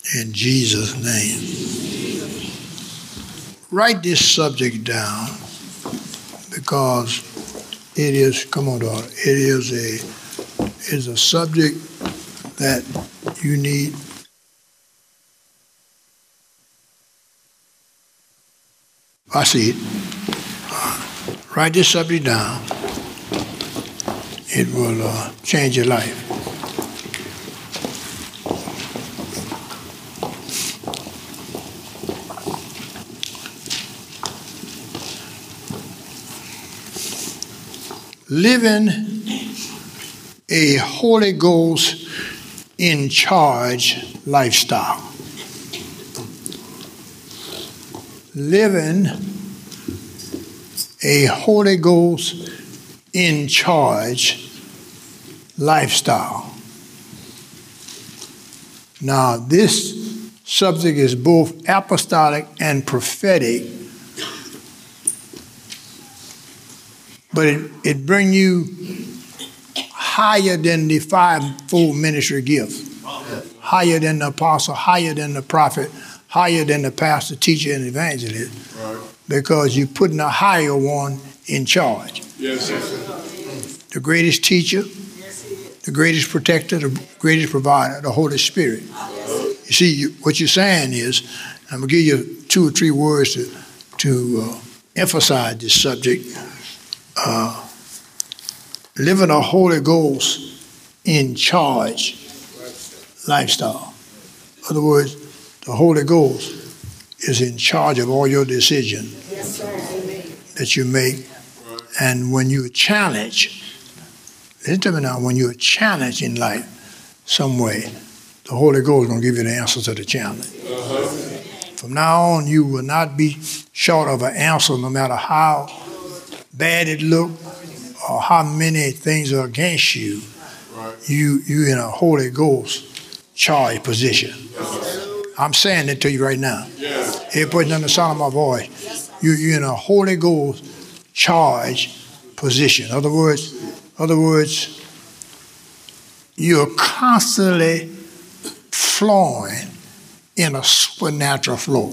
In Jesus' name. Write this subject down because it is, come on, daughter, it is a subject that you need. I see it. Write this subject down. It will change your life. Living a Holy Ghost in charge lifestyle. Living a Holy Ghost in charge lifestyle. Now, this subject is both apostolic and prophetic, but it brings you higher than the fivefold ministry gift, higher than the apostle, higher than the prophet, higher than the pastor, teacher, and evangelist, because you're putting a higher one in charge. Yes, sir. The greatest teacher, the greatest protector, the greatest provider, the Holy Spirit. You see, what you're saying is, I'm going to give you 2 or 3 words to emphasize this subject. Living a Holy Ghost in charge lifestyle. In other words, the Holy Ghost is in charge of all your decisions that you make. And when you challenge, listen to me now, when you're challenged in life some way, the Holy Ghost is going to give you the answer to the challenge. From now on, you will not be short of an answer no matter how bad it looked or how many things are against you. You're in a Holy Ghost charge position. I'm saying it to you right now. Every person under the sound of my voice, you're in a Holy Ghost charge position. In other words, you're constantly flowing in a supernatural flow.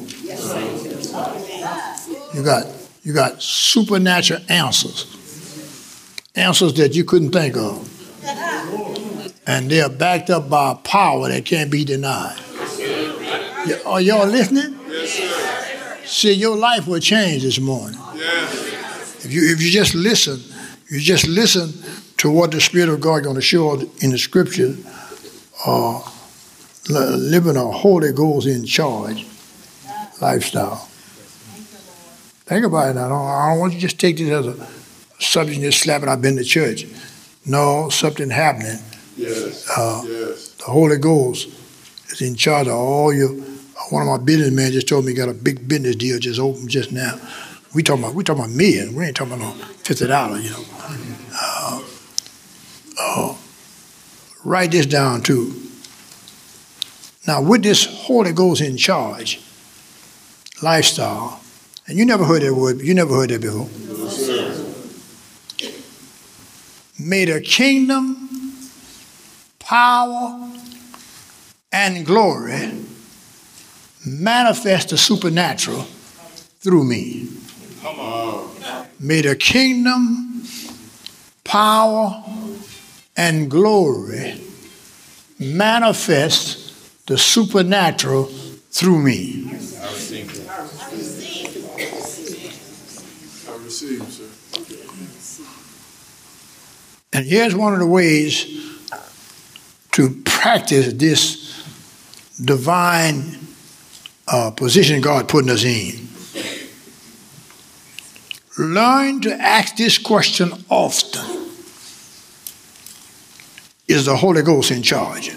You got supernatural answers that you couldn't think of, and they're backed up by a power that can't be denied. Are y'all listening? Yes, sir. See, your life will change this morning. Yes. If you just listen to what the Spirit of God is going to show in the Scripture, living a Holy Ghost in charge lifestyle. Think about it now. I don't want you to just take this as a subject and just slap it, I've been to church. No, something happening. Yes. The Holy Ghost is in charge of all your. One of my businessmen just told me he got a big business deal just opened just now. We talking about millions. We ain't talking about no $50, Write this down too. Now, with this Holy Ghost in charge lifestyle, and you never heard that word. You never heard that before. No, sir. May the kingdom, power, and glory manifest the supernatural through me. Come on. May the kingdom, power, and glory manifest the supernatural through me. I receive, sir. And here's one of the ways to practice this divine position God putting us in. Learn to ask this question often. Is the Holy Ghost in charge?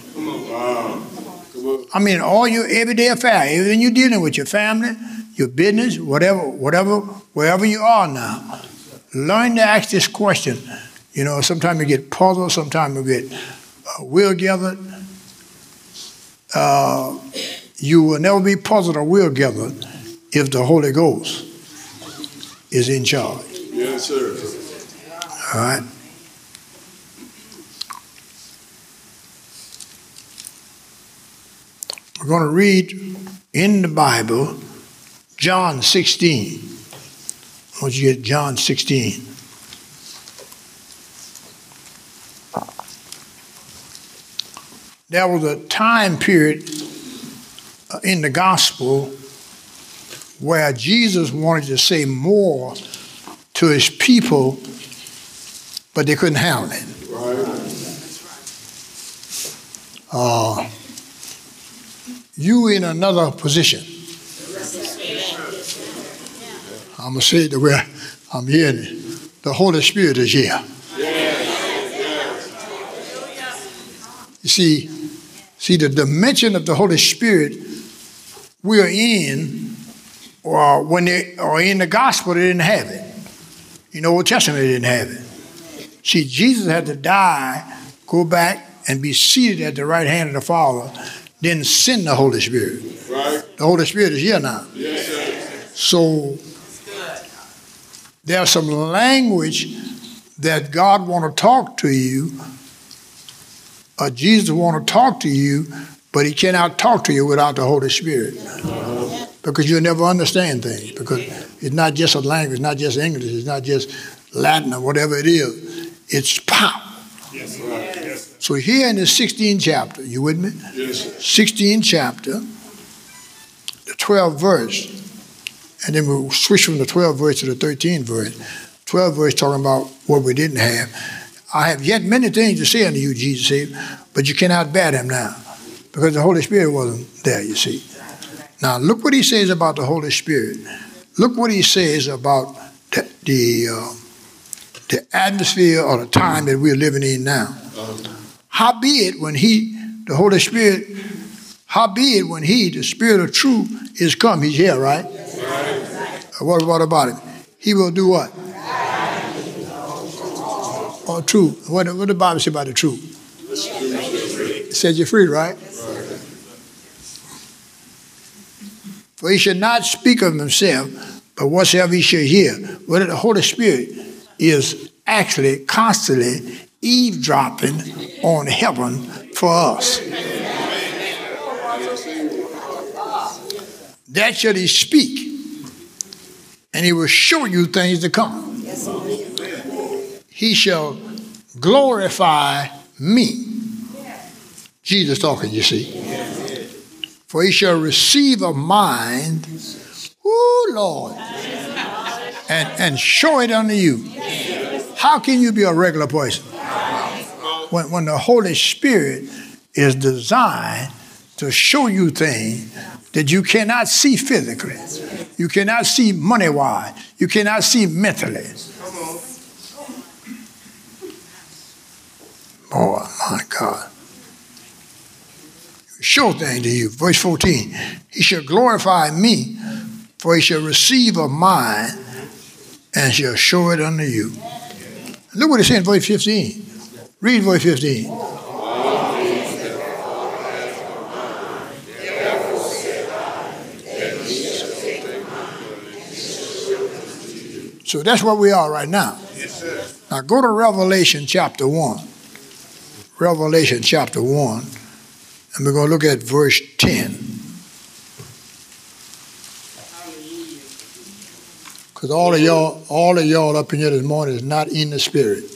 I mean, all your everyday affairs, everything you're dealing with, your family, your business, wherever you are now, learn to ask this question. Sometimes you get puzzled, sometimes you get will gathered. You will never be puzzled or will gathered if the Holy Ghost is in charge. Yes, sir. All right? We're going to read in the Bible John 16. I want you to get John 16. There was a time period in the gospel where Jesus wanted to say more to his people, but they couldn't handle it. You in another position. I'm going to say it the way I'm hearing it. The Holy Spirit is here. You see the dimension of the Holy Spirit we are in, or when they are in the gospel, they didn't have it. You know, Old Testament, they didn't have it. See, Jesus had to die, go back, and be seated at the right hand of the Father, then send the Holy Spirit. Right. The Holy Spirit is here now. Yes, sir. So there's some language that God want to talk to you, or Jesus want to talk to you, but he cannot talk to you without the Holy Spirit. Because you'll never understand things. Because it's not just a language, it's not just English, it's not just Latin or whatever it is. It's power. Yes, right. Yes. So here in the 16th chapter, you with me? Yes, sir. 16th chapter, the 12th verse, and then we'll switch from the 12th verse to the 13th verse. 12th verse talking about what we didn't have. I have yet many things to say unto you, Jesus said, but you cannot bear them now, because the Holy Spirit wasn't there, you see. Now, look what he says about the Holy Spirit. Look what he says about the atmosphere or the time that we're living in now. Howbeit, when the Holy Spirit, when the Spirit of truth is come, he's here, right? What about him? He will do what? Or truth. What the Bible say about the truth? It says you're free, right? For he should not speak of himself, but whatsoever he should hear. Well, the Holy Spirit is actually constantly eavesdropping on heaven for us. That shall he speak, and he will show you things to come. He shall glorify me. Jesus talking, you see. For he shall receive of mine, ooh, Lord, and show it unto you. How can you be a regular person? When the Holy Spirit is designed to show you things that you cannot see physically. You cannot see money-wise. You cannot see mentally. Oh, my God. Show things to you. Verse 14. He shall glorify me, for he shall receive of mine, and shall show it unto you. Look what it says in verse 15. Read verse 15. So that's where we are right now. Now go to Revelation chapter 1. Revelation chapter 1. And we're going to look at verse 10. Because all of y'all up in here this morning is not in the Spirit.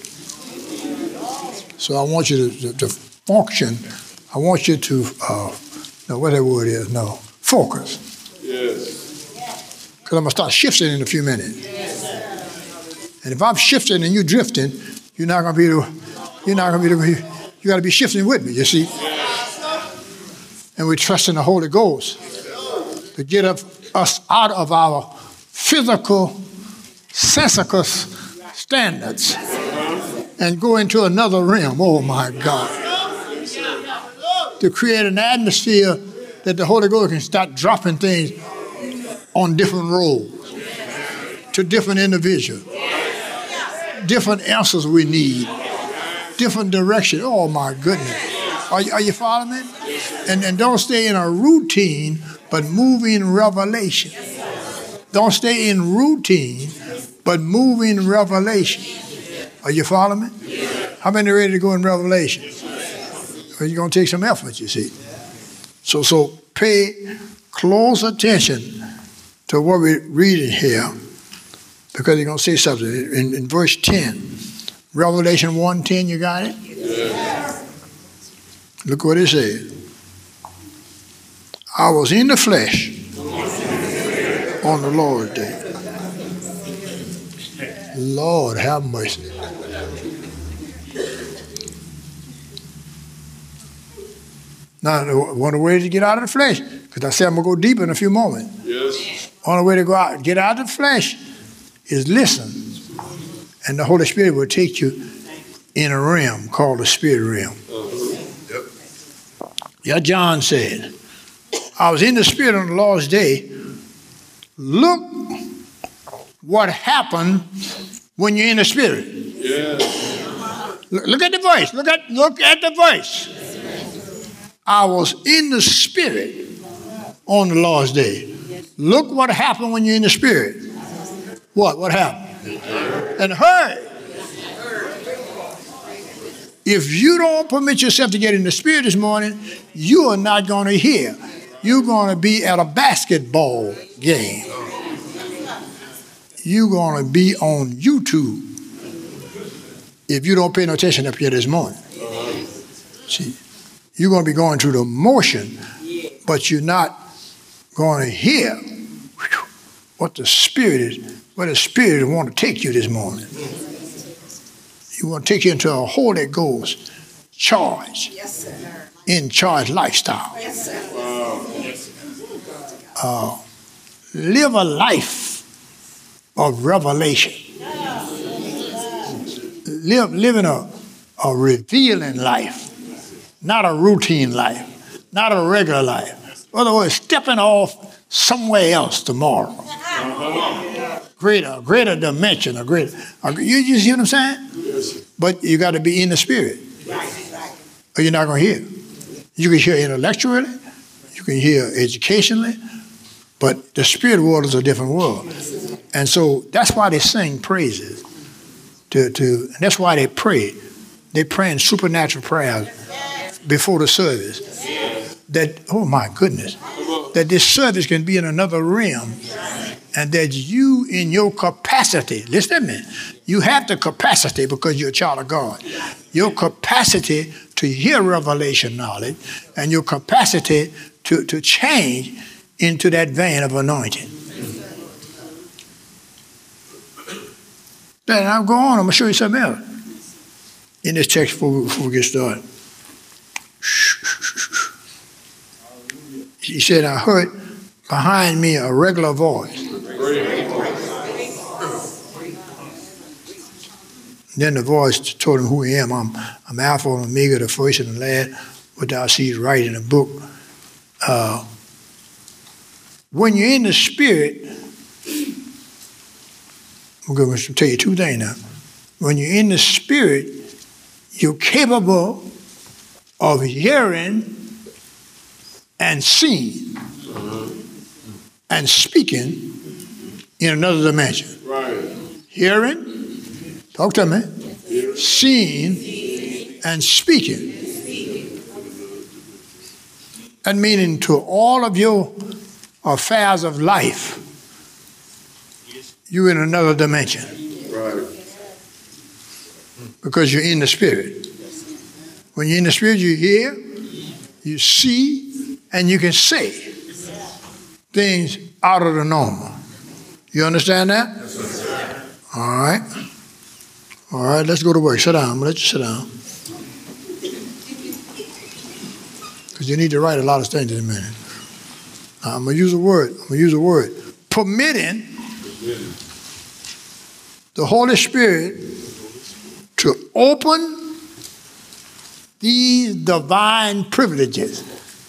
So I want you to function. I want you to, what that word is, focus. Yes. Because I'm going to start shifting in a few minutes. Yes. And if I'm shifting and you're drifting, you're not going to be, you got to be shifting with me, you see. And we trust in the Holy Ghost to get us out of our physical, sensical standards and go into another realm. Oh, my God. To create an atmosphere that the Holy Ghost can start dropping things on different roles, to different individuals, different answers we need, different direction. Oh, my goodness. Are you following me? And don't stay in a routine, but move in revelation. Don't stay in routine, but move in revelation. Are you following me? How many are ready to go in revelation? Well, you're going to take some effort, you see. So pay close attention to what we're reading here, because he's going to say something. In verse 10, Revelation 1:10, you got it? Yes. Look what it says. I was in the flesh on the Lord's day. Lord, have mercy. Now, one of the ways to get out of the flesh, because I said I'm going to go deeper in a few moments. Yes. Only way to get out of the flesh is listen. And the Holy Spirit will take you in a realm called the spirit realm. Yeah, John said, I was in the spirit on the Lord's day. Look what happened when you're in the spirit. Yes. Look at the verse. Look at the verse. I was in the spirit on the Lord's day. Look what happened when you're in the spirit. What happened? And heard. If you don't permit yourself to get in the spirit this morning, you are not going to hear. You're going to be at a basketball game. You're going to be on YouTube if you don't pay no attention up here this morning. See, you're going to be going through the motion, but you're not going to hear what the Spirit is, where the Spirit want to take you this morning. He want to take you into a Holy Ghost charge, in charge lifestyle. Live a life of revelation. Live in a revealing life, not a routine life, not a regular life. In other words, stepping off somewhere else tomorrow. Greater dimension, you see what I'm saying? Yes. But you got to be in the spirit, or you're not going to hear. You can hear intellectually, you can hear educationally, but the spirit world is a different world. And so that's why they sing praises. And that's why they pray. They pray in supernatural prayers before the service. That, oh my goodness, that this service can be in another realm, and that you in your capacity, listen to me, you have the capacity because you're a child of God. Your capacity to hear revelation knowledge and your capacity to change into that vein of anointing. Then I'll go on, I'm going to show you something else in this text before we get started. He said, I heard behind me a regular voice. Then the voice told him who I am. I'm Alpha and Omega, the first and the last, what thou seest right in the book. When you're in the spirit, I'm going to tell you two things now. When you're in the spirit, you're capable of hearing and seeing and speaking in another dimension. Right. Hearing, talk to me, seeing and speaking. And meaning to all of your affairs of life, you're in another dimension. Right. Because you're in the spirit. When you're in the spirit, you hear, you see, and you can say things out of the normal. You understand that? Yes, sir. All right. All right, let's go to work. Sit down. I'm going to let you sit down. Because you need to write a lot of things in a minute. Now, I'm going to use a word. Permitting the Holy Spirit to open these divine privileges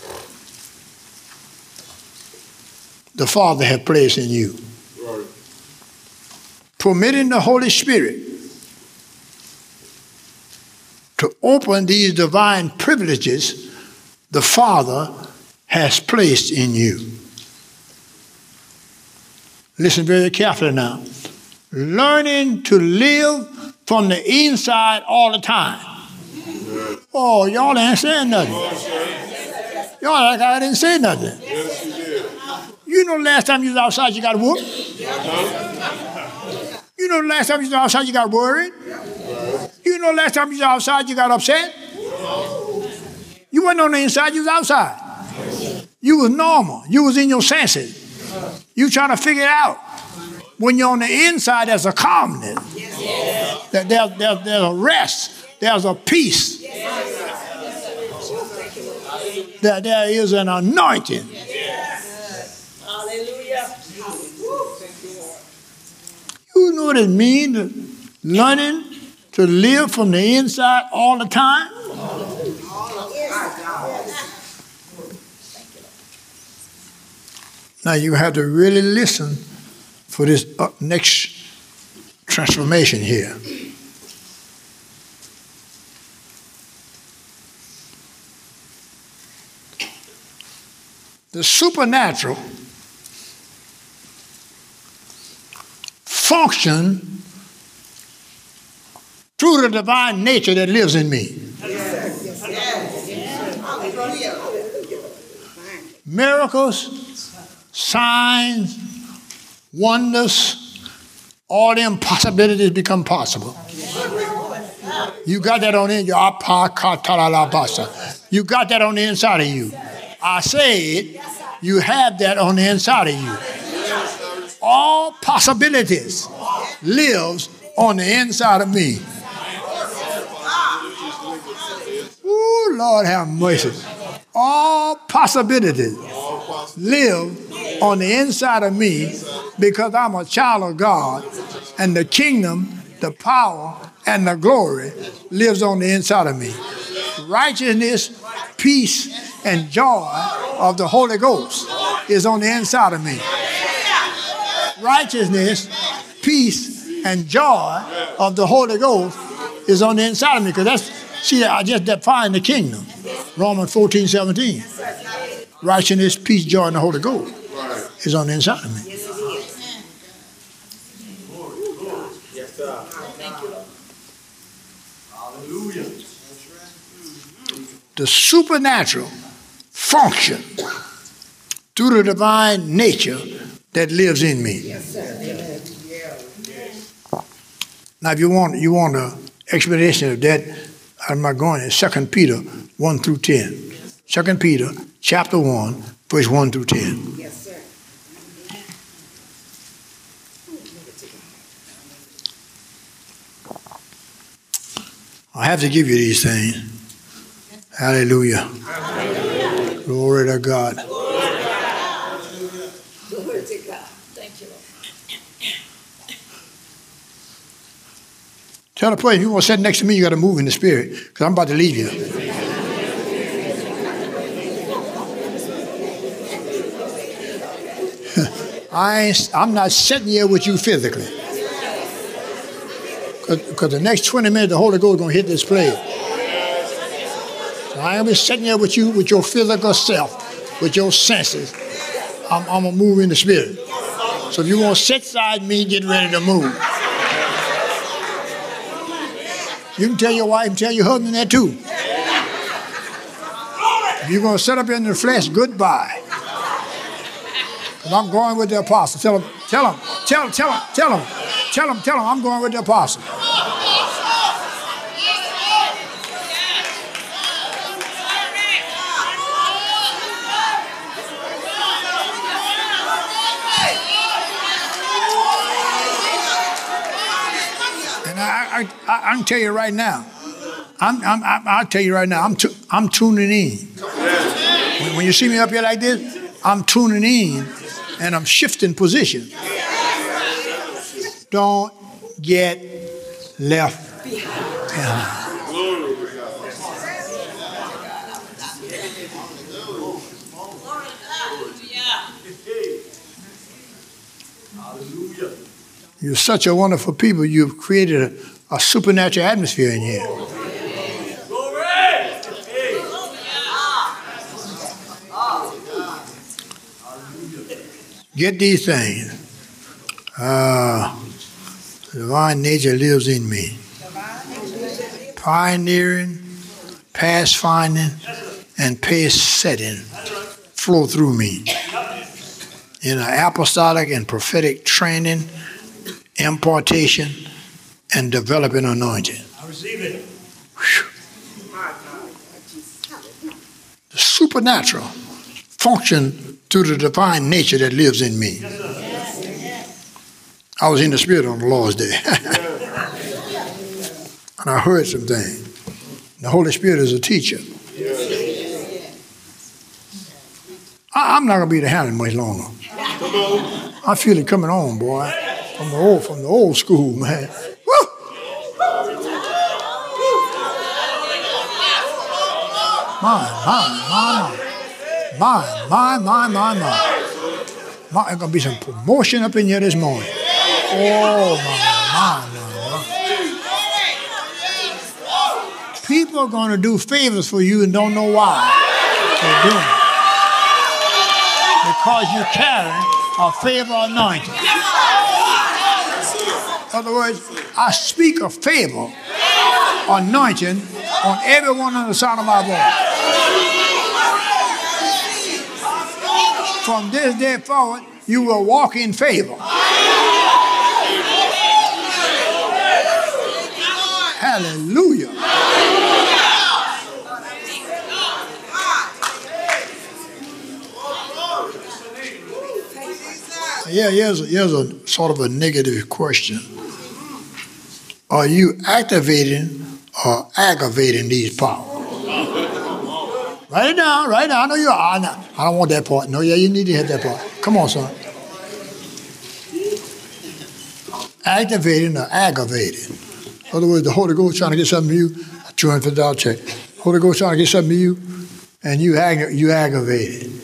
the Father has placed in you. Right. Permitting the Holy Spirit to open these divine privileges the Father has placed in you. Listen very carefully now. Learning to live from the inside all the time. Oh, y'all ain't saying nothing. Y'all like I didn't say nothing. Yes, you did. You know the last time you was outside you got whooped? You know the last time you was outside you got worried? You know the last time you was outside you got upset? You wasn't on the inside, you was outside. You was normal. You was in your senses. You trying to figure it out. When you're on the inside, there's a calmness. There's a rest. There's a peace. There is an anointing. Hallelujah. You know what it means, learning to live from the inside all the time? Now you have to really listen for this next transformation here. The supernatural function through the divine nature that lives in me. Miracles, signs, wonders, all the impossibilities become possible. You got that on the You got that on the inside of you. I said, you have that on the inside of you. All possibilities lives on the inside of me. Ooh, Lord have mercy. All possibilities live on the inside of me because I'm a child of God, and the kingdom, the power, and the glory lives on the inside of me. Righteousness, peace, and joy of the Holy Ghost is on the inside of me. Righteousness, peace, and joy of the Holy Ghost is on the inside of me. Because I just defined the kingdom. Romans 14:17. Righteousness, peace, joy, and the Holy Ghost is on the inside of me. Yes, sir. Thank you. Hallelujah. The supernatural function through the divine nature that lives in me. Yes, sir. Now, if you want an explanation of that, I'm not going to 2 Peter 1 through 10. 2 Peter chapter 1, verse 1 through 10. Yes, sir. I have to give you these things. Hallelujah. Hallelujah. Glory to God. Glory to God. Glory to God. Thank you, Lord. Tell the person, if you want to sit next to me, you got to move in the spirit, because I'm about to leave you. I'm not sitting here with you physically. Because the next 20 minutes, the Holy Ghost is going to hit this place. So I ain't going to be sitting here with you, with your physical self, with your senses. I'm going to move in the spirit. So if you want to sit beside me, get ready to move. You can tell your wife and tell your husband that too. If you're going to sit up in the flesh, goodbye. Because I'm going with the apostle. Tell him, I'm going with the apostle. And I can tell you right now, I'll tell you right now, I'm tuning in. When you see me up here like this, I'm tuning in and I'm shifting position. Don't get left behind. You're such a wonderful people. You've created a supernatural atmosphere in here. Get these things. Divine nature lives in me. Pioneering, past finding, and pace setting flow through me in an apostolic and prophetic training, impartation, and developing anointing. I receive it. The supernatural function through the divine nature that lives in me. I was in the Spirit on the Lord's Day. And I heard some things. The Holy Spirit is a teacher. I'm not going to be the handle much longer. I feel it coming on, boy. From the old school, man. Woo! My, there's going to be some promotion up in here this morning. Oh, my. People are going to do favors for you and don't know why they're doing it. Because you carry a favor anointing. In other words, I speak a favor anointing on everyone on the sound of my voice. From this day forward, you will walk in favor. Hallelujah. Yeah, here's a sort of a negative question. Are you activating or aggravating these powers? Write it down. I know you are. I don't want that part. No, yeah, you need to hit that part. Come on, son. Activating or aggravating. In other words, the Holy Ghost trying to get something to you, $250 check. Holy Ghost trying to get something to you, and you aggravate it.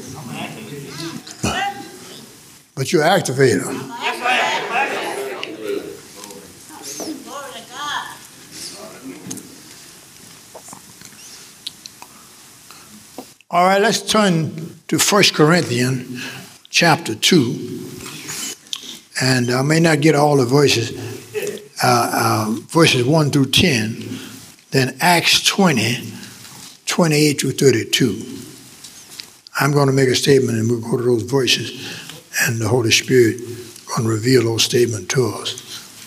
But you're activator. All right, let's turn to 1 Corinthians chapter 2. And I may not get all the verses 1 through 10. Then Acts 20, 28 through 32. I'm going to make a statement and we'll go to those verses. And the Holy Spirit going to reveal those statements to us.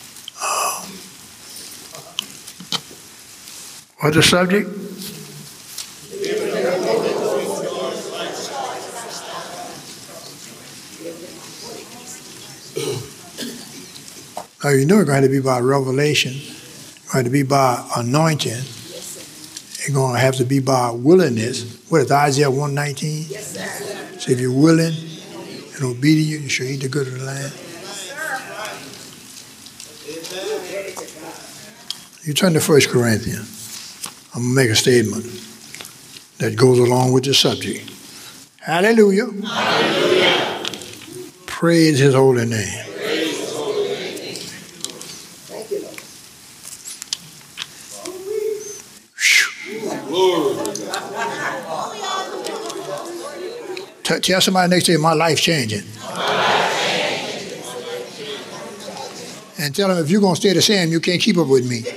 What's the subject? Now, you know it's going to be by revelation. It's going to be by anointing. It's going to have to be by willingness. What is Isaiah 119? Yes, sir. So if you're willing and obedient, you shall eat the good of the land. You turn to 1 Corinthians. I'm going to make a statement that goes along with the subject. Hallelujah. Hallelujah. Praise his holy name. Thank you, Lord. Tell somebody next to you, my life's changing. And tell them, if you're going to stay the same, you can't keep up with me.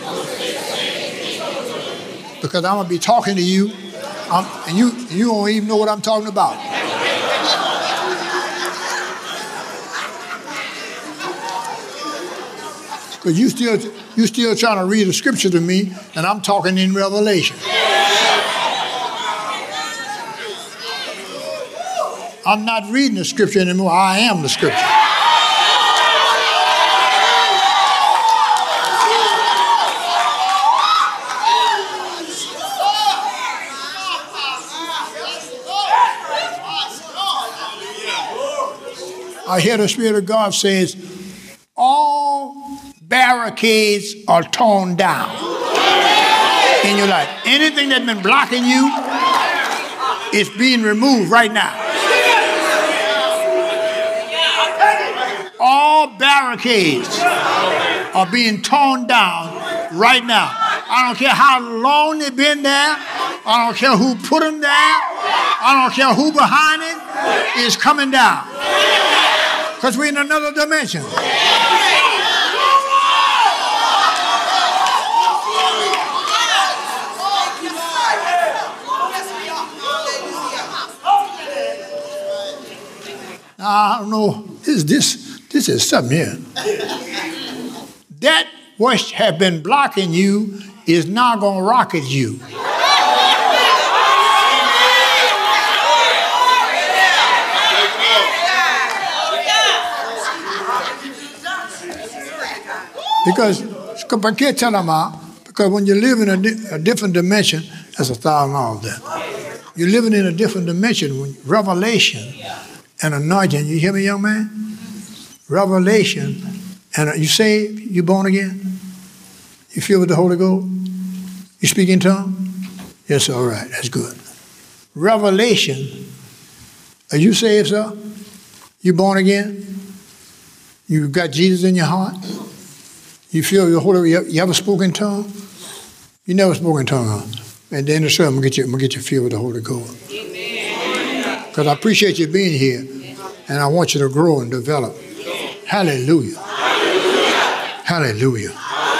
Because I'm going to be talking to you, and you don't even know what I'm talking about. Because you still trying to read the scripture to me, and I'm talking in Revelation. I'm not reading the scripture anymore. I am the scripture. I hear the Spirit of God says, all barricades are torn down in your life. Anything that's been blocking you is being removed right now. All barricades are being torn down right now. I don't care how long they've been there. I don't care who put them there. I don't care who behind it is coming down. Because we're in another dimension. I don't know. This is something here. That which have been blocking you is not going to rocket you. Because when you live in a different dimension, that's $1,000 there. You're living in a different dimension. Revelation and anointing. You hear me, young man? Revelation. And you saved? You born again? You filled with the Holy Ghost? You speak in tongues? Yes, all right. That's good. Revelation. Are you saved, sir? You born again? You got Jesus in your heart? You feel the Holy? You ever spoke in tongues? You never spoke in tongues, huh? And then the I'm gonna get you filled with the Holy Ghost. Because I appreciate you being here, and I want you to grow and develop. Hallelujah. Hallelujah.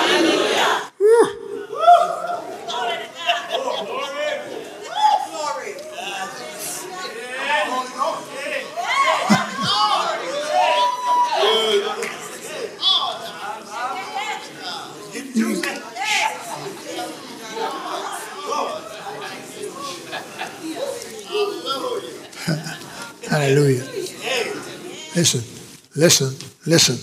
Hallelujah. Listen.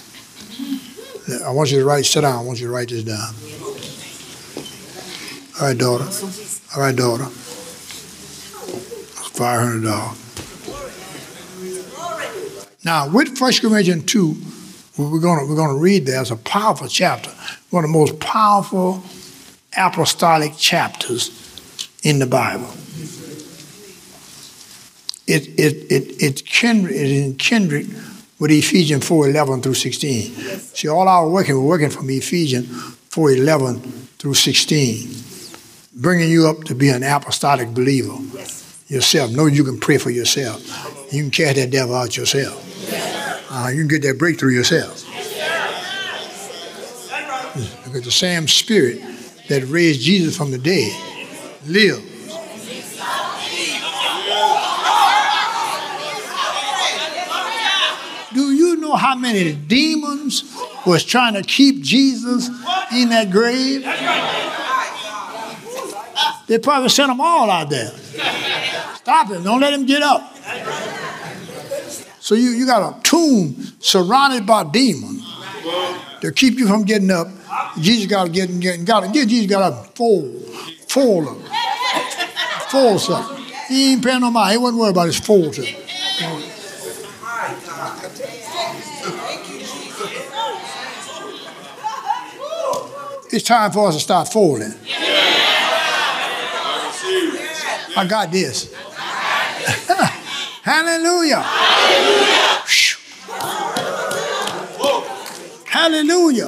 I want you to sit down. I want you to write this down. All right, daughter. $500. Now, with 1 Corinthians 2, we're gonna read there. It's a powerful chapter. One of the most powerful apostolic chapters in the Bible. It's in kindred with Ephesians 4:11 through 16. See, all our working, we're working from Ephesians 4:11 through 16, bringing you up to be an apostolic believer yourself. Know you can pray for yourself. You can cast that devil out yourself. You can get that breakthrough yourself. Because the same spirit that raised Jesus from the dead lives. Do you know how many demons was trying to keep Jesus in that grave? They probably sent them all out there. Stop him. Don't let him get up. So you got a tomb surrounded by demons to keep you from getting up. Jesus got to fold something. He ain't paying no mind. He wasn't worried about his fold something. It's time for us to start folding. I got this. Hallelujah. Hallelujah.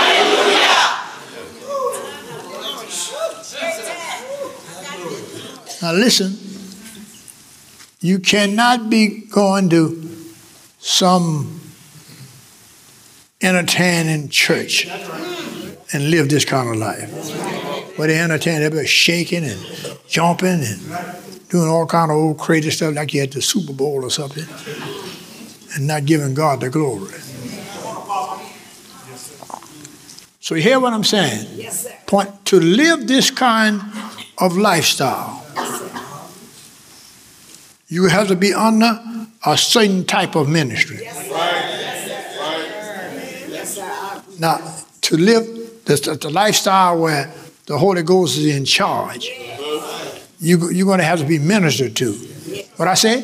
Now listen, you cannot be going to some entertaining church and live this kind of life. Where they entertain, everybody shaking and jumping and doing all kind of old crazy stuff like you had the Super Bowl or something, and not giving God the glory. So you hear what I'm saying? Yes, sir. Point to live this kind of lifestyle, you have to be under a certain type of ministry. Yes, sir. Now, to live the lifestyle where the Holy Ghost is in charge, you're going to have to be ministered to. What I say?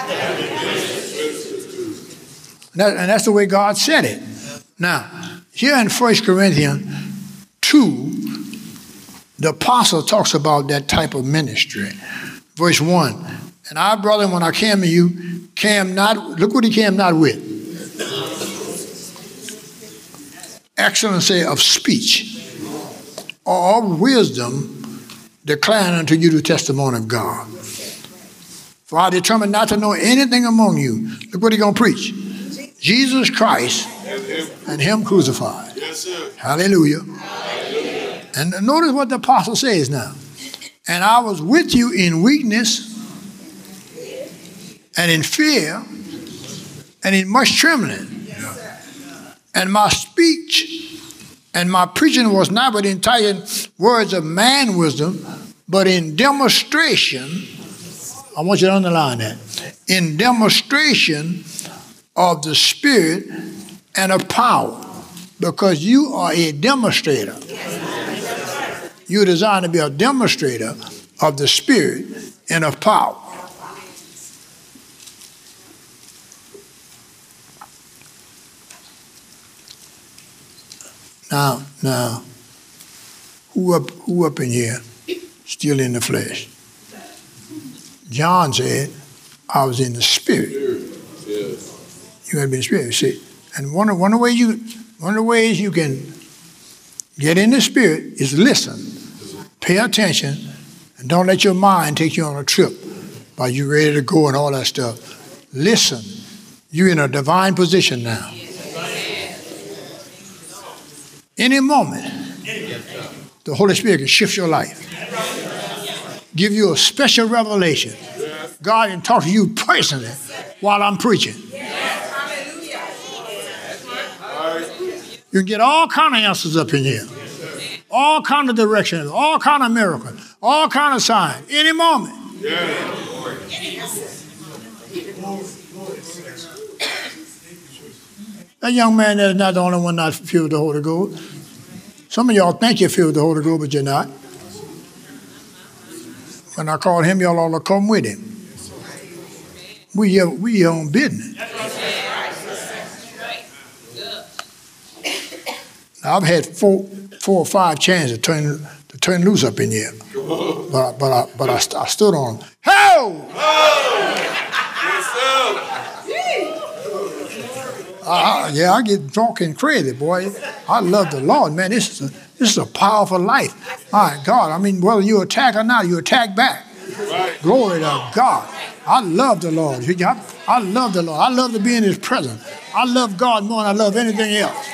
And that's the way God said it. Now, here in 1 Corinthians 2, the apostle talks about that type of ministry. Verse 1, and I, brethren, when I came to you, came not, look what he came not with. Excellency of speech or of wisdom, declaring unto you the testimony of God. For I determined not to know anything among you. Look what he's going to preach. Jesus Christ and him crucified. Yes, sir. Hallelujah. And notice what the apostle says now. And I was with you in weakness and in fear and in much trembling. And my speech and my preaching was not with enticing words of man wisdom, but in demonstration. I want you to underline that. In demonstration of the Spirit and of power. Because you are a demonstrator. You're designed to be a demonstrator of the Spirit and of power. Now, who up in here still in the flesh? John said, I was in the Spirit. You have been in the Spirit, see. And one of the ways you can get in the Spirit is listen, pay attention, and don't let your mind take you on a trip while you're ready to go and all that stuff. Listen. You're in a divine position now. Any moment, the Holy Spirit can shift your life. Give you a special revelation. God can talk to you personally while I'm preaching. You can get all kind of answers up in here. All kind of directions, all kind of miracles, all kind of signs, any moment. That young man is not the only one not filled with the Holy Ghost. Some of y'all think you're filled with the Holy Ghost, but you're not. When I called him, y'all ought to come with him. We here on business. Now, I've had four or five chances to turn loose up in here, but I stood on them. Ho! I get drunk and crazy, boy. I love the Lord, man. This is a powerful life. My God, I mean, whether you attack or not, you attack back. Right. Glory to God. I love the Lord. I love the Lord. I love to be in His presence. I love God more than I love anything else.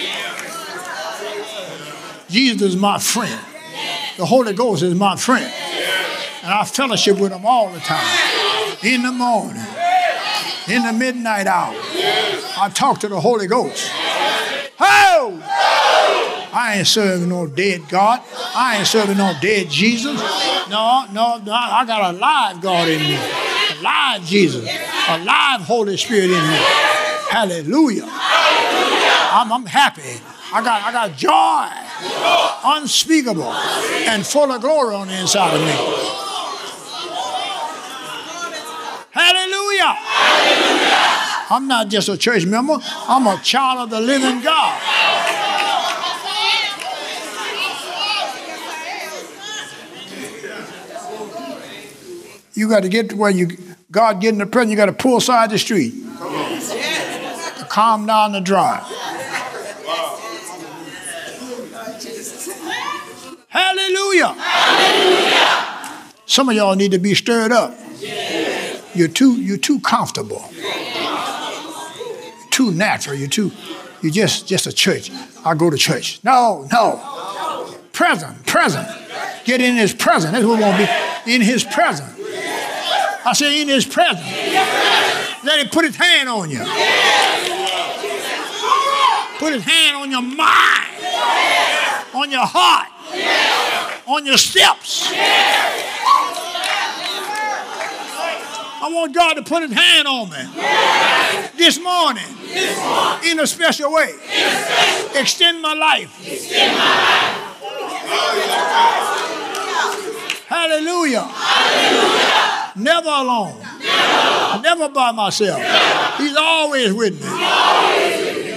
Jesus is my friend. The Holy Ghost is my friend. And I fellowship with Him all the time. In the morning. In the midnight hour. I talk to the Holy Ghost. Ho! I ain't serving no dead God. I ain't serving no dead Jesus. No, I got a live God in me. A live Jesus. A live Holy Spirit in me. Hallelujah. I'm happy. I got joy. Unspeakable. And full of glory on the inside of me. Hallelujah. I'm not just a church member. I'm a child of the living God. You got to get to where God get in the presence. You got to pull aside the street. To calm down the drive. Hallelujah. Some of y'all need to be stirred up. You're too comfortable. Too natural. You're just a church. I go to church. No. Present. Get in His presence. That's what we want to be. In His presence. I say in His presence. Let Him put His hand on you. Put His hand on your mind. On your heart. On your steps. I want God to put His hand on me this morning in a special way. Extend my life. Hallelujah. Never alone. Never by myself. He's always with me.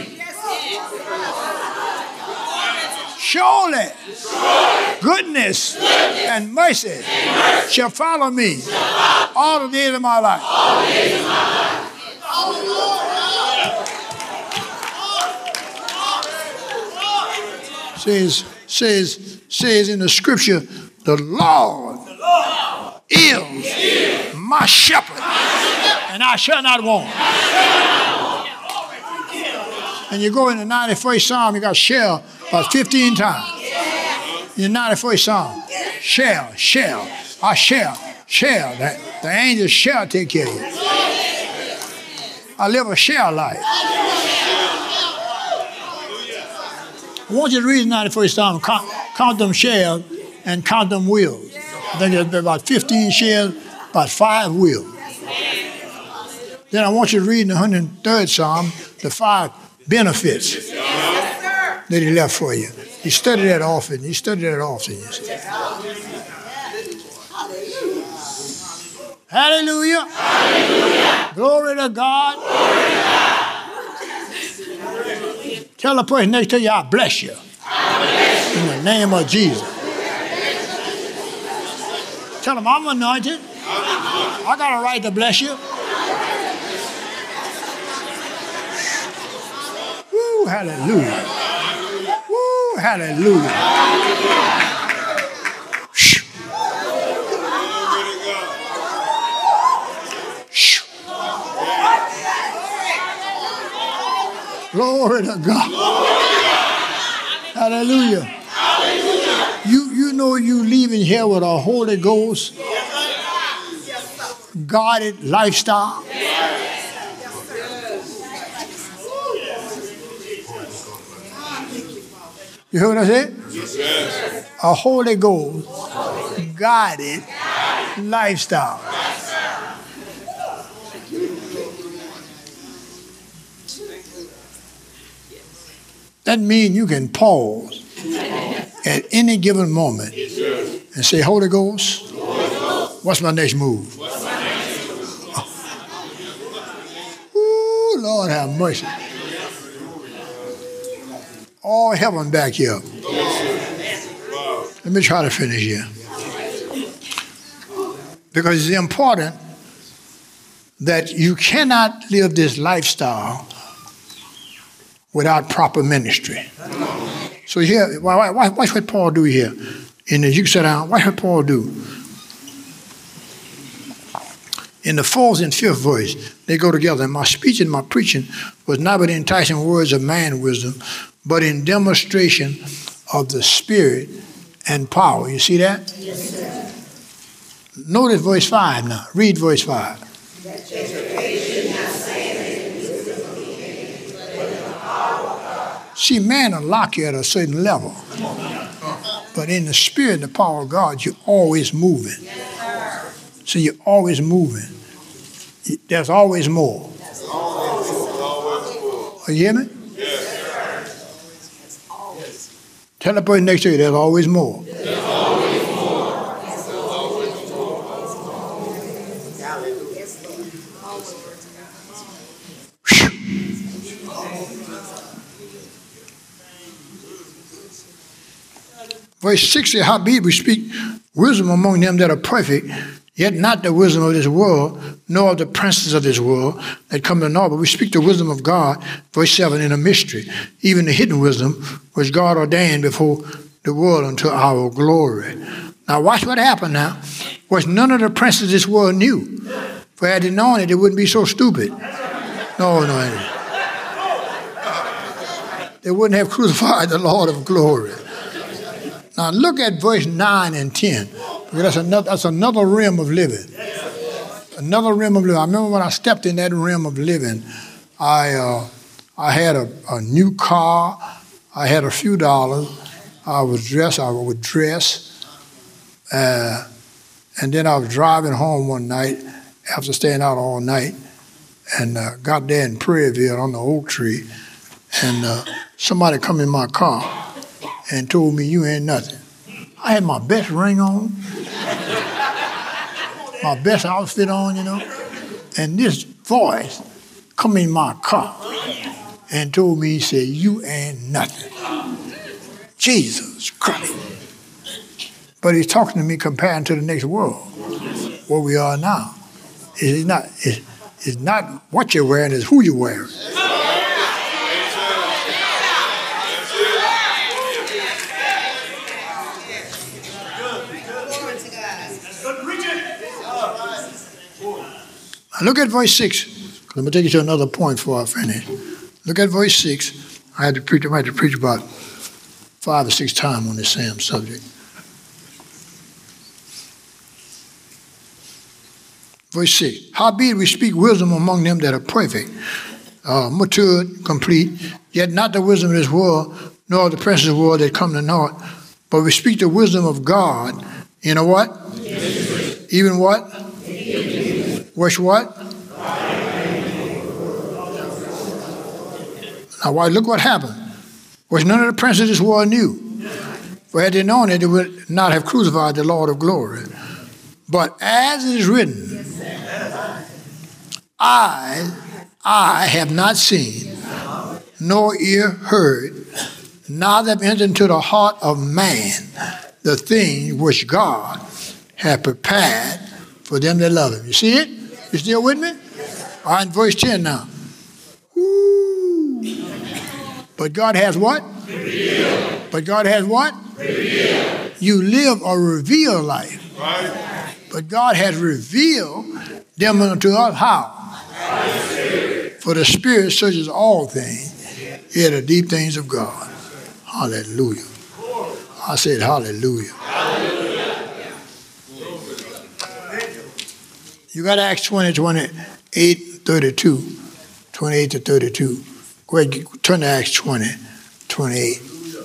Surely, goodness and mercy shall follow me all the days of my life. Says in the scripture, the Lord is my shepherd, and I shall not want. And you go in the 91st Psalm, you got shall about 15 times. In the 91st Psalm, shall, I shall. The angels shall take care of you. I live a share life. I want you to read 91st Psalm, count them shares and count them wills. I think there's about 15 shares, about 5 wills. Then I want you to read in the 103rd Psalm the 5 benefits that he left for you. You study that often. You study that often. You see. Hallelujah. Hallelujah. Glory to God. Glory to God. Tell the person next to you, I bless you. I bless you. In the name of Jesus. Tell them, I'm anointed. I got a right to bless you. Woo, hallelujah. Woo, hallelujah. Glory to God. Hallelujah. You know you leaving here with a Holy Ghost guarded lifestyle. You heard what I said? A Holy Ghost guided lifestyle. That means you can pause at any given moment and say, Holy Ghost, what's my next move? Ooh, Lord have mercy. All heaven back here. Let me try to finish here. Because it's important that you cannot live this lifestyle without proper ministry. So here, watch what Paul do here. And you can sit down. Watch what Paul do. In the 4th and 5th verse, they go together. And my speech and my preaching was not with enticing words of man wisdom, but in demonstration of the Spirit and power. You see that? Yes, sir. Notice verse 5 now. Read verse 5. See, man will lock you at a certain level. But in the Spirit and the power of God, you're always moving. So you're always moving. There's always more. You hear me? Tell the person next to you, there's always more. Verse 6 says, howbeit we speak wisdom among them that are perfect, yet not the wisdom of this world, nor of the princes of this world that come to naught, but we speak the wisdom of God, verse 7, in a mystery, even the hidden wisdom, which God ordained before the world unto our glory. Now watch what happened now, which none of the princes of this world knew. For had they known it, they wouldn't be so stupid. No. They wouldn't have crucified the Lord of glory. Now look at verse 9 and 10. Because that's another realm of living. Another realm of living. I remember when I stepped in that realm of living, I had a new car. I had a few dollars. I would dress. And then I was driving home one night after staying out all night and got there in Prairieville on the oak tree. And somebody come in my car and told me, you ain't nothing. I had my best ring on, my best outfit on, and this voice come in my car and told me, he said, you ain't nothing. Jesus Christ. But he's talking to me comparing to the next world, where we are now. It's not what you're wearing, it's who you're wearing. Look at verse 6. I'm going to take you to another point before I finish. Look at verse 6. I had to preach about 5 or 6 times on this same subject. Verse 6. Howbeit we speak wisdom among them that are perfect, matured, complete, yet not the wisdom of this world, nor the princes of the world that come to naught, but we speak the wisdom of God in a what? Even what? Which what? Now, why? Look what happened. Which none of the princes of this world knew. For had they known it, they would not have crucified the Lord of glory. But as it is written, I have not seen, nor ear heard, neither have entered into the heart of man the thing which God hath prepared for them that love him. You see it? You still with me? All right, verse 10 now. Woo. But God has what? Revealed. But God has what? Revealed. You live a revealed life. Right. But God has revealed them unto us how? For the Spirit searches all things, yet the deep things of God. Hallelujah. I said hallelujah. Hallelujah. You got Acts 20, 28, 32. 28 to 32. Go ahead, turn to Acts 20, 28.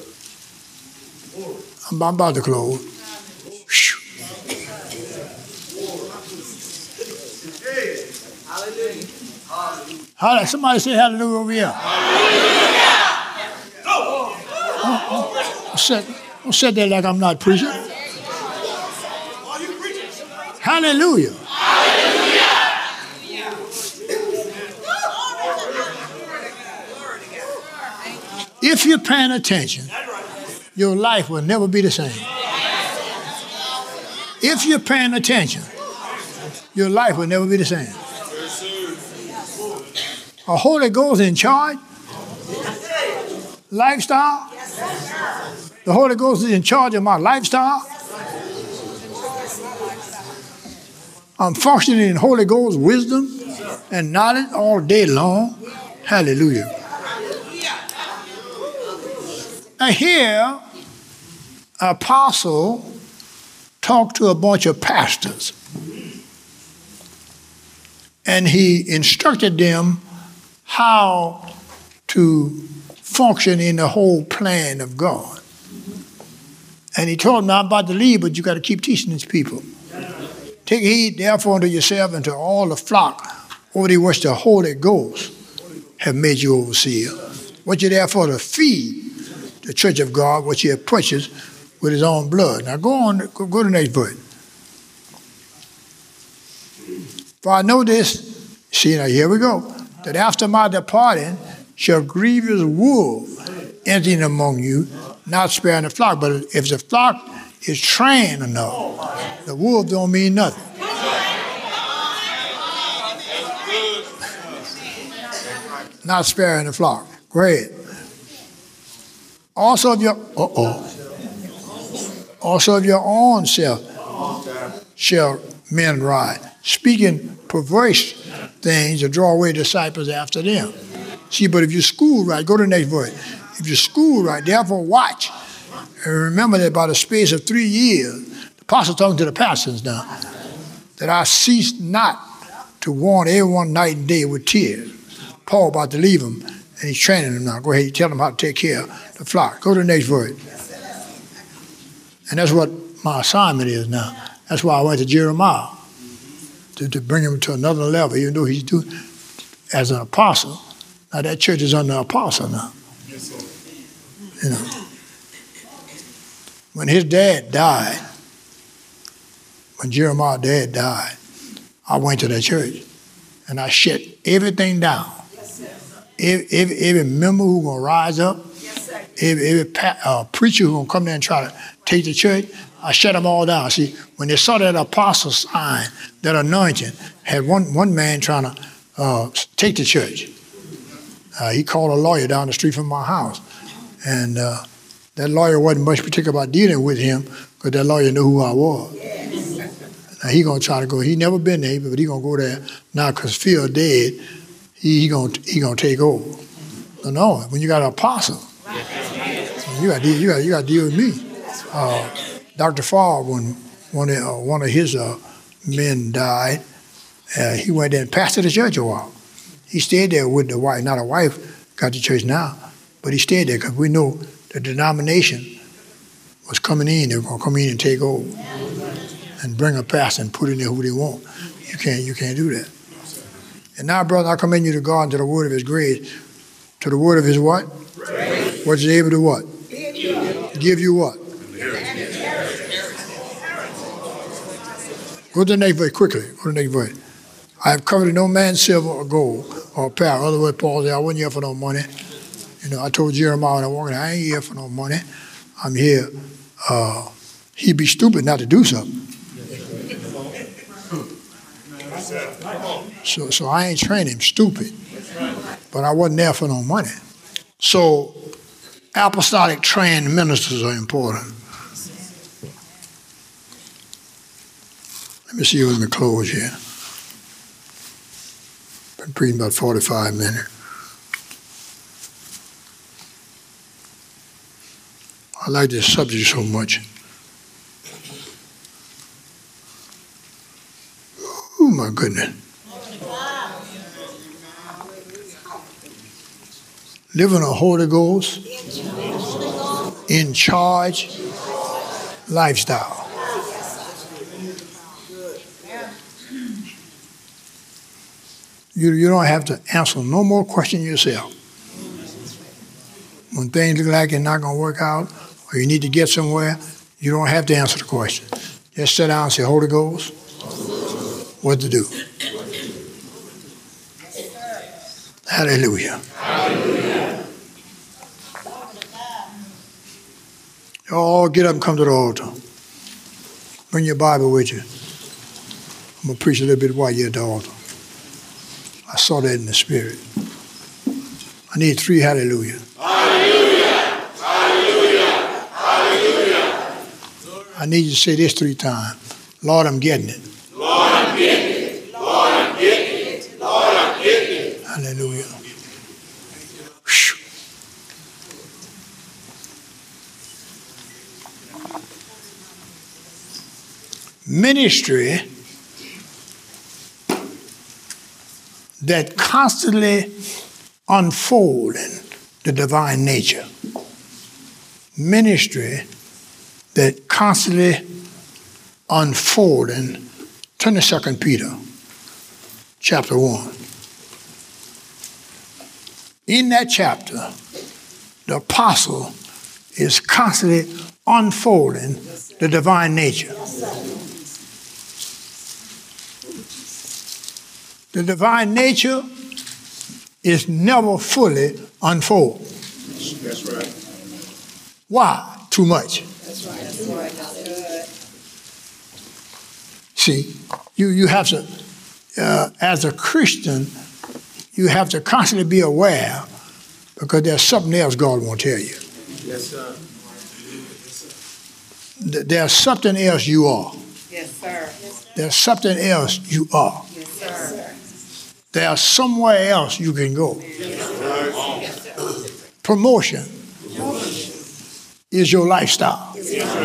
I'm about to close. Hallelujah. Somebody say hallelujah over here. Don't sit there like I'm not preaching. Hallelujah. If you're paying attention, your life will never be the same. If you're paying attention, your life will never be the same. A Holy Ghost in charge? Lifestyle? The Holy Ghost is in charge of my lifestyle? I'm functioning in Holy Ghost wisdom and knowledge all day long. Hallelujah. Now here, an apostle talked to a bunch of pastors. And he instructed them how to function in the whole plan of God. And he told them, I'm about to leave, but you got to keep teaching these people. Take heed, therefore, unto yourself and to all the flock over which the Holy Ghost have made you overseer. Want you therefore to feed the church of God, which he have purchased with his own blood. Now go to the next verse. For I know this, see now here we go, that after my departing shall grievous wolves enter in among you, not sparing the flock. But if the flock is trained enough, the wolves don't mean nothing. Not sparing the flock. Go ahead. Also of your own self shall men ride, speaking perverse things to draw away disciples after them. See, but if you school right, go to the next verse. If you school right, therefore watch. And remember that by the space of 3 years, the apostle talking to the pastors now, that I cease not to warn everyone night and day with tears. Paul about to leave them, and he's training them now. Go ahead, tell them how to take care of the flock. Go to the next verse. And that's what my assignment is now. That's why I went to Jeremiah, to bring him to another level, even though he's doing as an apostle. Now that church is under apostle now. You know. When his dad died, when Jeremiah's dad died, I went to that church and I shut everything down. Every member who's going to rise up, every preacher who's going to come there and try to take the church, I shut them all down. See, when they saw that apostle sign, that anointing, had one man trying to take the church. He called a lawyer down the street from my house. And that lawyer wasn't much particular about dealing with him because that lawyer knew who I was. Now he going to try to go. He never been there, but he going to go there now because Phil dead. He gonna take over. No, when you got an apostle, you got to deal with me. Dr. Favre, when one of his men died, He went there and pastored the church a while. He stayed there with the wife, not a wife, got to church now, but he stayed there because we know the denomination was coming in. They were going to come in and take over and bring a pastor and put in there who they want. You can't do that. And now, brother, I commend you to God and to the word of his grace, to the word of his what? Grace. What is able to what? Give you what? Go to the next verse quickly. Go to the next verse. I have coveted no man's silver or gold or power. Otherwise, Paul said, I wasn't here for no money. You know, I told Jeremiah when I walked in, I ain't here for no money. I'm here. He'd be stupid not to do something. So I ain't trained him stupid. But I wasn't there for no money. So apostolic trained ministers are important. Let me see when we close here. Been preaching about 45 minutes. I like this subject so much. Oh my goodness. Living a Holy Ghost in charge lifestyle. You don't have to answer no more questions yourself. When things look like they're not going to work out or you need to get somewhere, you don't have to answer the question. Just sit down and say, Holy Ghost, what to do? Hallelujah. Hallelujah. You all get up and come to the altar. Bring your Bible with you. I'm going to preach a little bit while you're at the altar. I saw that in the spirit. I need 3 hallelujah. Hallelujah. Hallelujah. Hallelujah. I need you to say this 3 times. Lord, I'm getting it. Lord, I'm getting it. Lord, I'm getting it. Lord, I'm getting it. Hallelujah. Whew. Ministry that constantly unfolding the divine nature. Ministry that constantly unfolding. Turn to 2 Peter, chapter 1. In that chapter, the apostle is constantly unfolding the divine nature. The divine nature is never fully unfolded. That's right. Why? Too much. That's right. That's right. See, you have to, as a Christian, you have to constantly be aware because there's something else God won't tell you. Yes, sir. There's something else you are. Yes, sir. There's something else you are. Yes, sir. There's somewhere else you can go. Promotion is your lifestyle.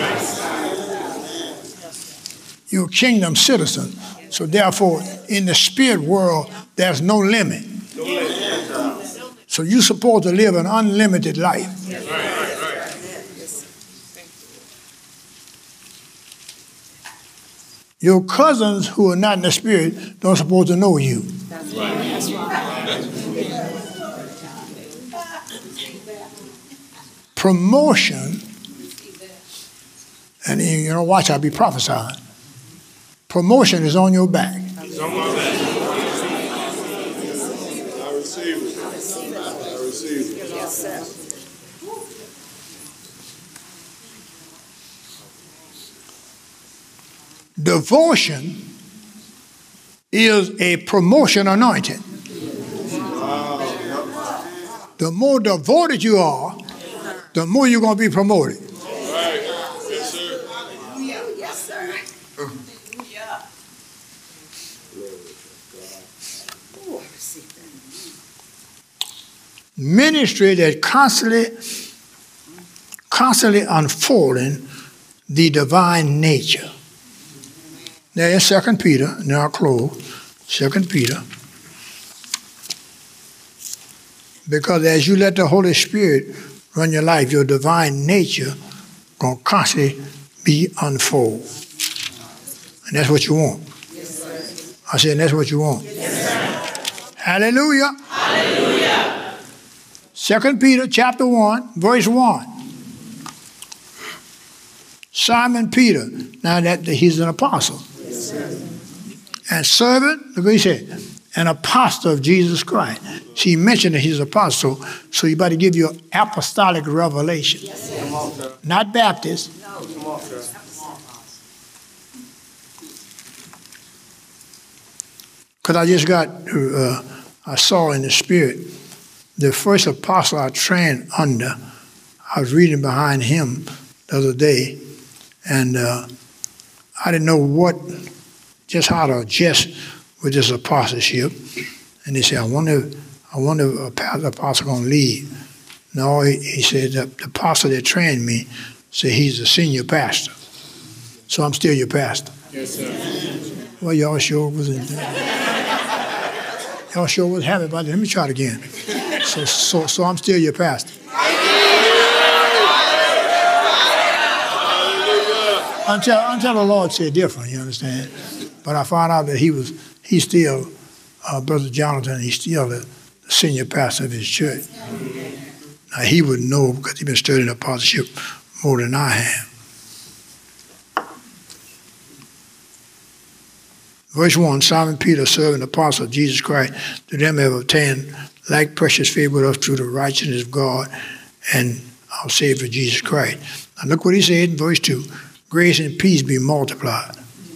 You're a kingdom citizen. So therefore, in the spirit world, there's no limit. So you're supposed to live an unlimited life. Your cousins who are not in the spirit don't supposed to know you. That's right. Promotion, and you know, watch, I'll be prophesying. Promotion is on your back. It's on my back. I receive it. I receive it. Yes, sir. Devotion is a promotion anointing. The more devoted you are, the more you're going to be promoted. Right. Yes, sir. Yes, sir. Yeah. Oh, I receive that. Ministry that constantly unfolding the divine nature. Now in 2 Peter, now I'll close, 2 Peter. Because as you let the Holy Spirit run your life, your divine nature going to constantly be unfold. And that's what you want. Yes, sir. I said, that's what you want. Yes, sir. Hallelujah. Hallelujah. 2 Peter chapter 1, verse 1. Simon Peter, now that he's an apostle. Yes, sir. And servant, look what he said, an apostle of Jesus Christ. See, he mentioned that he's an apostle, so he about to give you apostolic revelation. Yes, sir. Not Baptist. No. Because I just got, I saw in the spirit, the first apostle I trained under, I was reading behind him the other day, and I didn't know just how to adjust with this apostleship. And they said, I wonder if the apostle going to leave. No, he said, the apostle that trained me said he's a senior pastor. So I'm still your pastor. Yes, sir. Well, y'all sure was y'all sure was happy about it. Let me try it again. So I'm still your pastor. Until the Lord said different, you understand? But I found out that he's still Brother Jonathan. He's still the senior pastor of his church. Now he would know because he's been studying apostleship more than I have. Verse 1, Simon Peter, servant apostle of Jesus Christ, to them have obtained like precious favor with us through the righteousness of God and our Savior Jesus Christ. Now look what he said in verse 2. Grace and peace be multiplied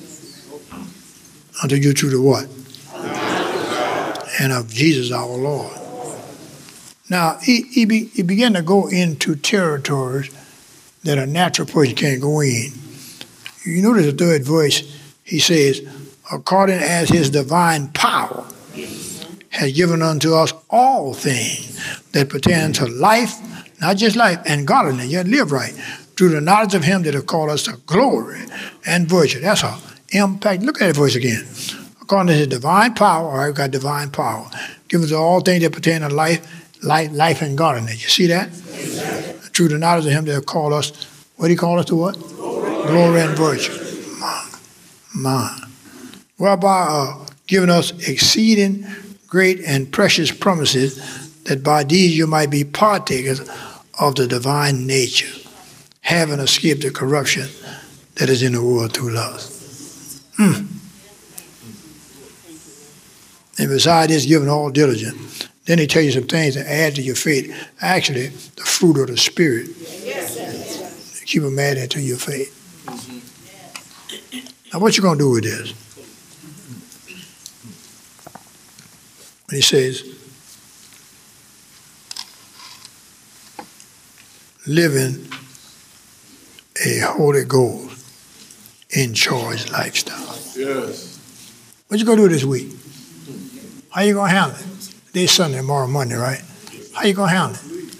unto you through the what? And of Jesus our Lord. Now, he began to go into territories that a natural person can't go in. You notice the third verse, he says, according as his divine power has given unto us all things that pertain to life, not just life, and godliness, yet live right, through the knowledge of him that have called us to glory and virtue. That's our impact. Look at that verse again. According to his divine power, all right, we've got divine power, given us all things that pertain to life and godliness. You see that? Yes, through the knowledge of him that have called us, what did he call us to what? Glory and virtue. Mine. Whereby giving us exceeding great and precious promises, that by these you might be partakers of the divine nature, having escaped the corruption that is in the world through lust. And beside this, giving all diligence. Then he tells you some things to add to your faith. Actually, the fruit of the Spirit. Yes, keep them added to your faith. Now, what you going to do with this? He says, living a Holy Ghost in charge lifestyle. Yes. What you going to do this week? How you going to handle it? Today's Sunday, tomorrow Monday, right? How you going to handle it?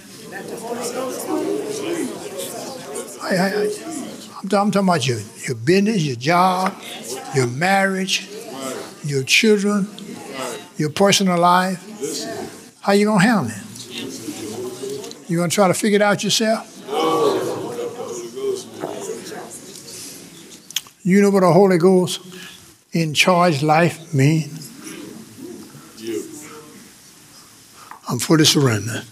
I'm talking about your business, your job, your marriage, your children, your personal life. How you going to handle it? You going to try to figure it out yourself? You know what a Holy Ghost in charge life means? I'm fully surrendered.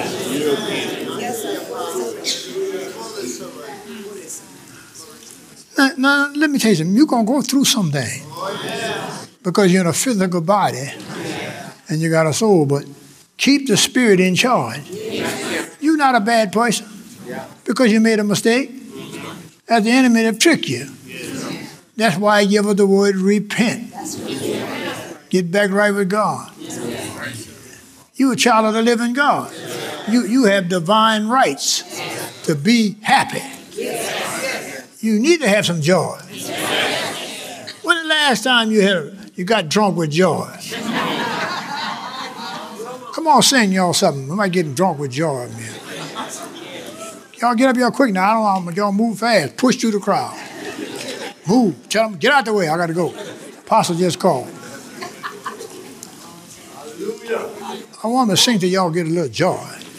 Now, let me tell you something. You're going to go through something because you're in a physical body and you got a soul, but keep the Spirit in charge. You're not a bad person because you made a mistake. That's the enemy that tricked you. That's why I give her the word repent. Get back right with God. You're a child of the living God. You have divine rights to be happy. You need to have some joy. When the last time you got drunk with joy? Come on, sing y'all something. We might get drunk with joy, man. Y'all get up here quick now. I don't want y'all move fast. Push through the crowd. Move. Tell them, get out the way. I got to go. Apostle just called. I want to sing to y'all get a little joy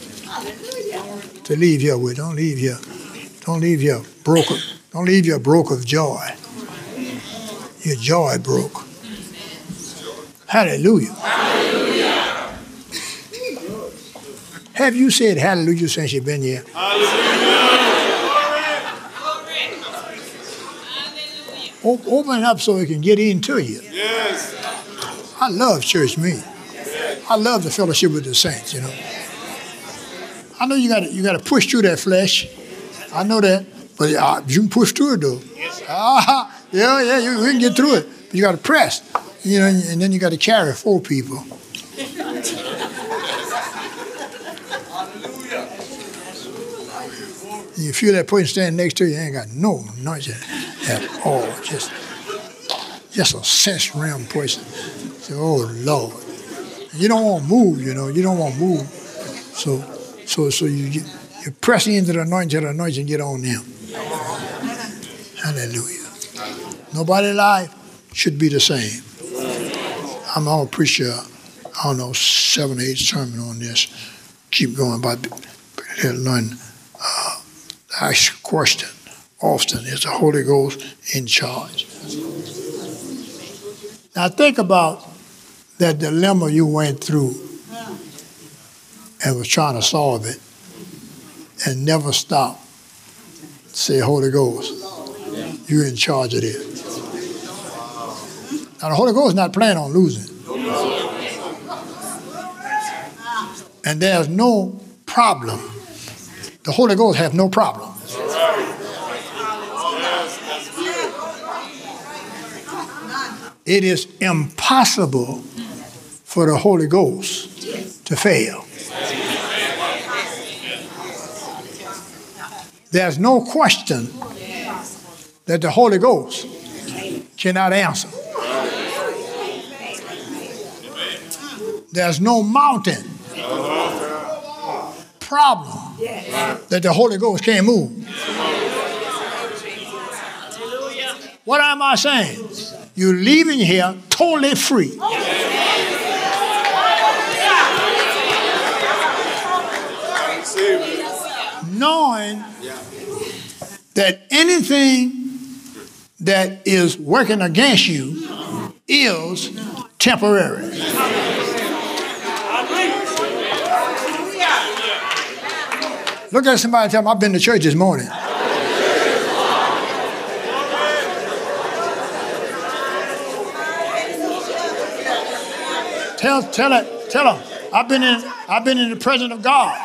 to leave here with. Don't leave here broke. Don't leave here broke of joy. Your joy broke. Hallelujah. Hallelujah. Have you said hallelujah since you've been here? Open it up so it can get into you. Yes. I love church meeting. I love the fellowship with the saints, you know. I know you got to push through that flesh. I know that, but you can push through it though. Yeah, you can get through it, but you got to press, you know, and then you got to carry 4 people. You feel that person standing next to you, ain't got no noise at all. Just a sense realm person. Say, oh Lord. You don't want to move, you know. You don't want to move. So you're pressing into the anointing, get on them. Hallelujah. Nobody's life should be the same. I'm going to preach I don't know, 7 or 8 sermons on this. Keep going about learn. Ask a question often, is the Holy Ghost in charge? Now think about that dilemma you went through and was trying to solve it and never stop. Say, Holy Ghost, you're in charge of this. Now the Holy Ghost is not planning on losing. And there's no problem. The Holy Ghost has no problem. It is impossible for the Holy Ghost to fail. There's no question that the Holy Ghost cannot answer. There's no mountain problem that the Holy Ghost can't move. What am I saying? You're leaving here totally free. Knowing that anything that is working against you is temporary. Look at somebody and tell them, I've been to church this morning. Tell them, I've been in the presence of God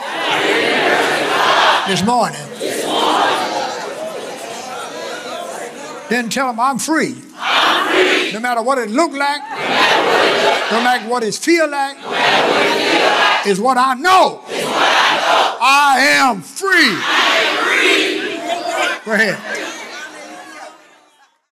this morning. Then tell them I'm free. No matter what it look like, no matter what it feel like, is what I know. I am free. Go ahead.